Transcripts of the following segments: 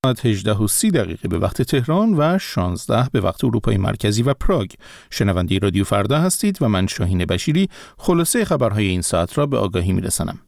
18:30 به وقت تهران و 16 به وقت اروپای مرکزی و پراگ. شنونده رادیو فردا هستید و من شاهین بشیری خلاصه خبرهای این ساعت را به آگاهی می‌رسانم.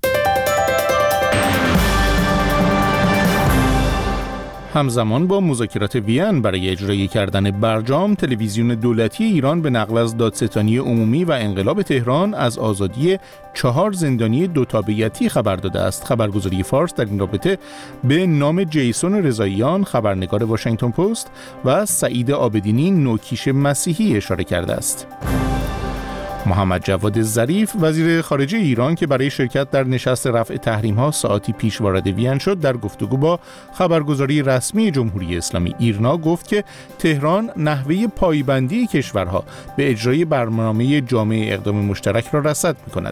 همزمان با مذاکرات وین برای اجرایی کردن برجام، تلویزیون دولتی ایران به نقل از دادستانی عمومی و انقلاب تهران از آزادی 4 زندانی دوتابعیتی خبر داده است. خبرگزاری فارس در این رابطه به نام جیسون رضاییان، خبرنگار واشنگتن پست، و سعید عابدینی، نوکیش مسیحی اشاره کرده است. محمد جواد ظریف، وزیر خارجه ایران که برای شرکت در نشست رفع تحریم‌ها ساعتی پیش وارد وین شد، در گفتگو با خبرگزاری رسمی جمهوری اسلامی ایرنا گفت که تهران نحوه پایبندی کشورها به اجرای برنامه جامع اقدام مشترک را رصد می‌کند.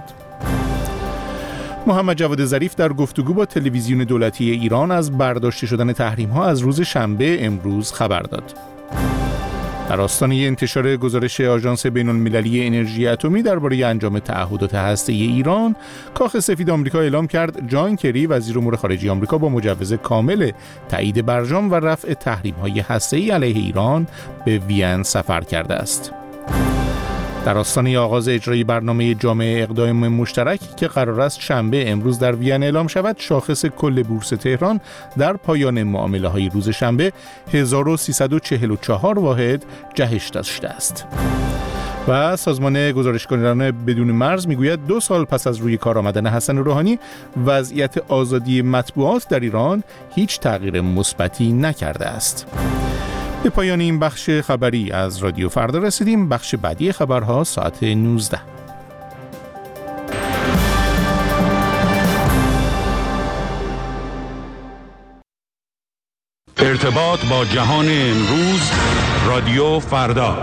محمد جواد ظریف در گفتگو با تلویزیون دولتی ایران از برداشته شدن تحریم‌ها از روز شنبه امروز خبر داد. در آستانه انتشار گزارش آژانس بین‌المللی انرژی اتمی درباره انجام تعهدات هسته‌ای ایران، کاخ سفید آمریکا اعلام کرد جان کری، وزیر امور خارجه آمریکا، با مجوز کامل تایید برجام و رفع تحریم‌های هسته‌ای علیه ایران به وین سفر کرده است. در آستانه آغاز اجرای برنامه جامع اقدام مشترک که قرار است شنبه امروز در وین اعلام شود، شاخص کل بورس تهران در پایان معامله‌های روز شنبه 1344 واحد جهش داشته است. و سازمان گزارشگران بدون مرز میگوید 2 سال پس از روی کار آمدن حسن روحانی، وضعیت آزادی مطبوعات در ایران هیچ تغییر مثبتی نکرده است. به پایان این بخش خبری از رادیو فردا رسیدیم. بخش بعدی خبرها ساعت 19. ارتباط با جهان امروز، رادیو فردا.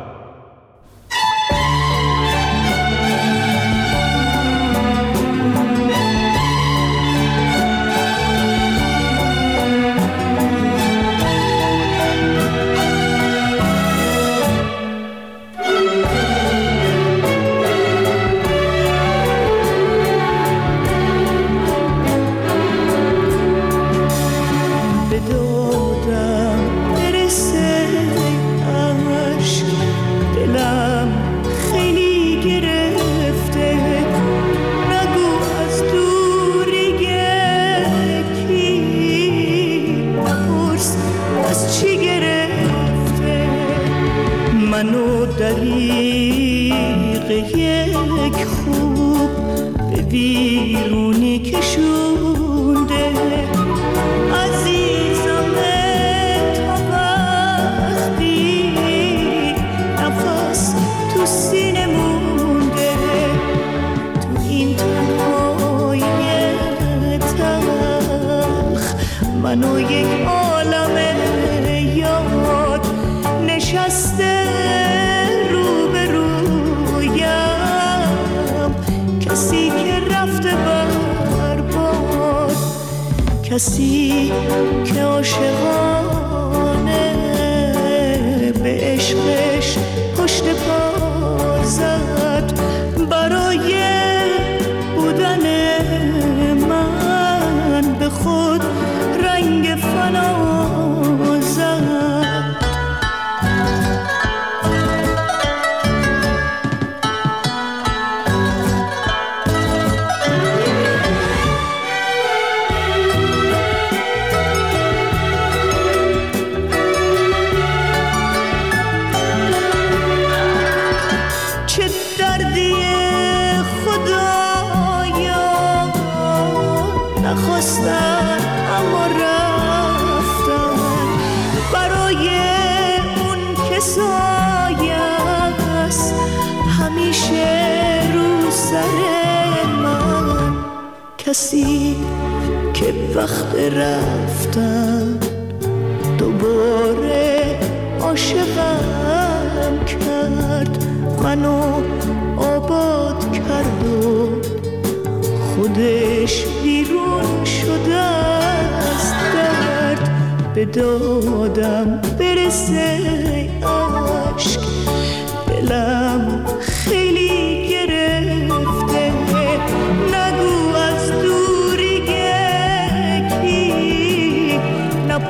منو یک عالم یاد نشسته روبرویم، کسی که رفته برباد، کسی که عاشقانه به عشقش پشت پا زد، برای بودن من به خود رنگ فنا زد. چه دردی خدایا نخواستن اما رفتن، برای اون که سایه‌ست همیشه رو سر من، کسی که وقت رفتن دوباره عاشقم کرد، منو آباد کرد و خودش بیرون شده از درد، به دادم برسه عشق، دلم خیلی گرفته، نگو از دوری یکی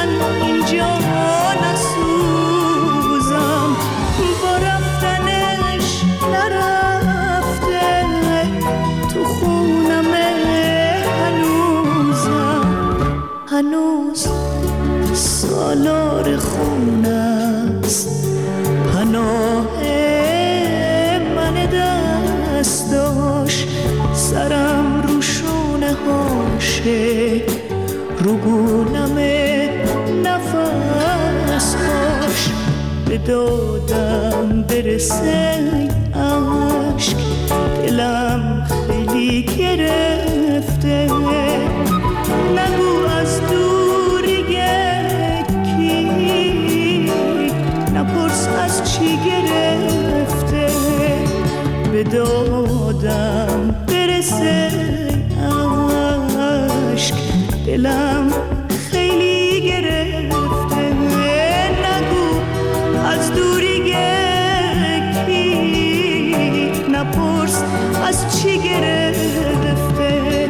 من اینجا نسوزم، با رفتنش نرفته تو خونم، هنوز سالار خونست، پناه من دستاش، سرم رو شونه هاشه، رو گونم نفس هاش، به دادم برسه عشق، دلم خیلی گرفته، نگو از دور یکی، نپرس از چی گرفته، به دادم برسه عشق، دلم خیلی گرفته، نگو از دور یکی، نپرس از چی گرفته.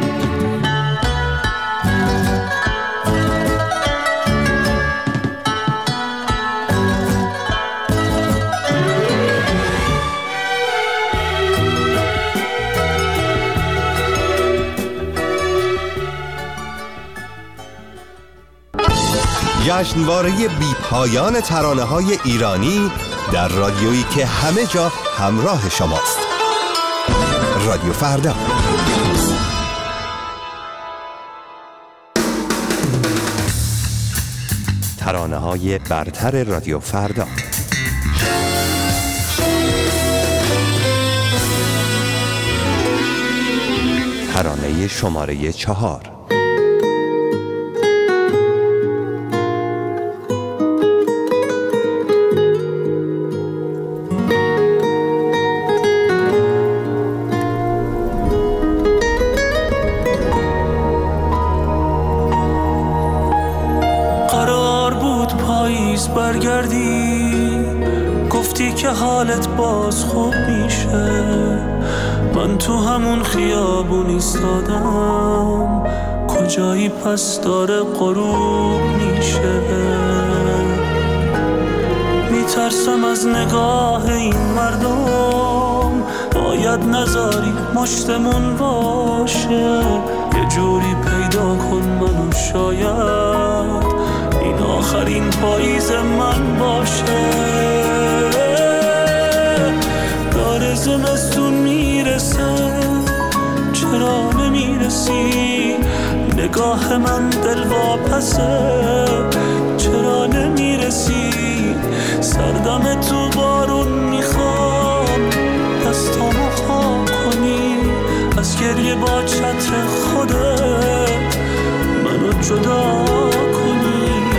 جشنواره بی پایان ترانه‌های ایرانی در رادیویی که همه جا همراه شماست. رادیو فردا. ترانه‌های برتر رادیو فردا. ترانه شماره 4. برگردی گفتی که حالت باز خوب میشه، من تو همون خیابون ایستادم، کجایی پس داره غروب میشه، میترسم از نگاه این مردم، باید نذاری مشتمون باشه، یه جوری پیدا کن منو، شاید این آخرین پاییز من باشه، داره زمستون میرسه، چرا نمیرسی، نگاه من دلواپسه، چرا نمیرسی، سردم تو بارون میخوام، دستامو خاک کنی، از گریه با چتر خودت منو جدا کنی.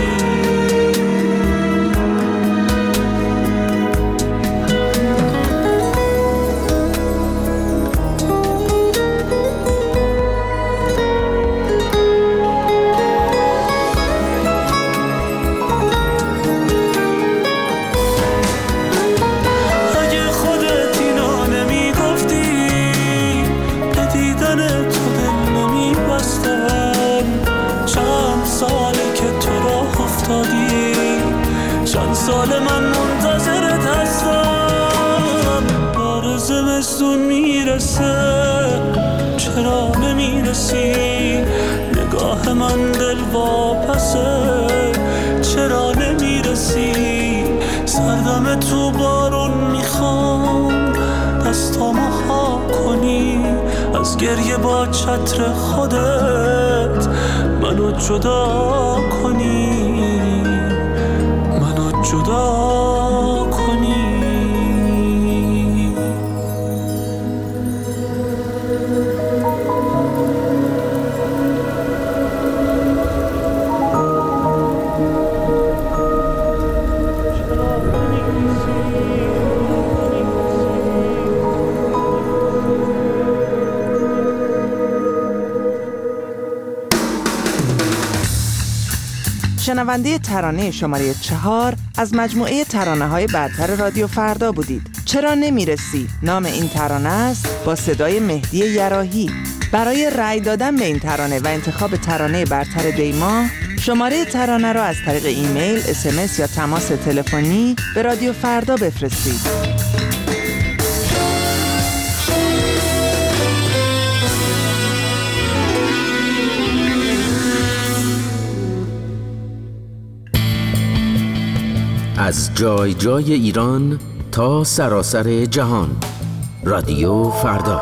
سال من منتظرت هستم، داره زمستون میرسه، چرا نمیرسی، نگاه من دلواپسه، چرا نمیرسی، سردم تو بارون میخوام، دستامو خاک کنی، از گریه با چتر خودت منو جدا کنی، جدا کنی. شنونده ترانه شماره 4 از مجموعه ترانه‌های برتر رادیو فردا بودید. چرا نمیرسی نام این ترانه است، با صدای مهدی یراحی. برای رأی دادن به این ترانه و انتخاب ترانه برتر دیما شماره ترانه را از طریق ایمیل، SMS یا تماس تلفنی به رادیو فردا بفرستید. از جای جای ایران تا سراسر جهان، رادیو فردا.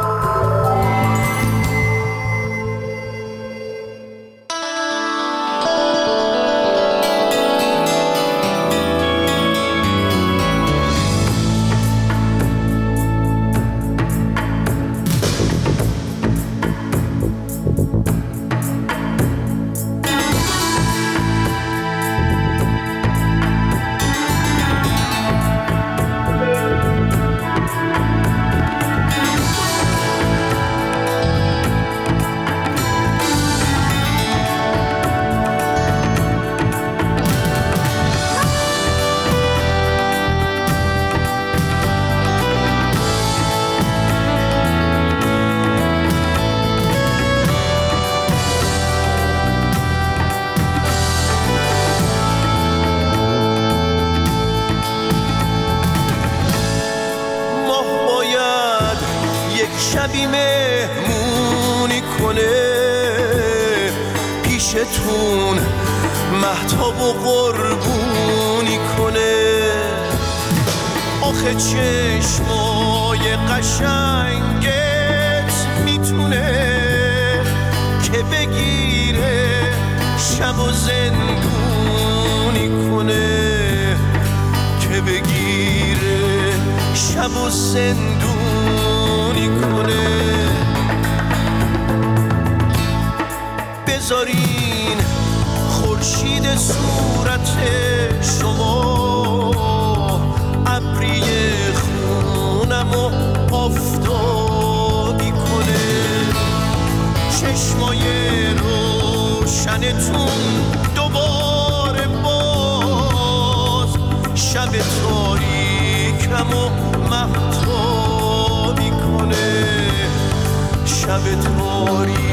شبی مهمونی کنه پیشتون، مهتاب و قربونی کنه. آخه چشمای قشنگت میتونه که بگیره شب و زندونی کنه، که بگیره شب و زندونی کنه. بذارین خورشید صورت شما ابری خونمو آفتابی کنه. چشمای روشنتون دوباره باز شب تاریکمو مهتابی کنه، شب تاریک